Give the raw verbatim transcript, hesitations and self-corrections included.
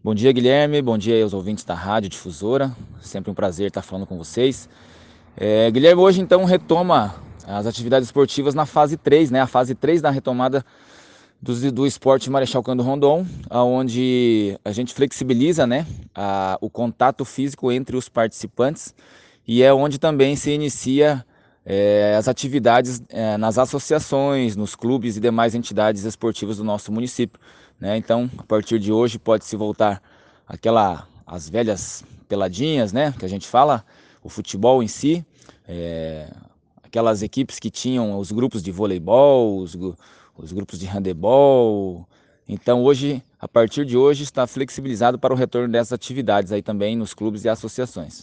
Bom dia, Guilherme. Bom dia aí aos ouvintes da Rádio Difusora. Sempre um prazer estar falando com vocês. É, Guilherme, hoje então retoma as atividades esportivas na fase três, né? A fase três da retomada do, do esporte Marechal Cândido Rondon, onde a gente flexibiliza, né, a, o contato físico entre os participantes e é onde também se inicia é, as atividades é, nas associações, nos clubes e demais entidades esportivas do nosso município, né? Então, a partir de hoje pode-se voltar aquela as velhas peladinhas, né, que a gente fala, o futebol em si, é, aquelas equipes que tinham os grupos de voleibol, os, os grupos de handebol. Então, hoje, a partir de hoje, está flexibilizado para o retorno dessas atividades aí também nos clubes e associações.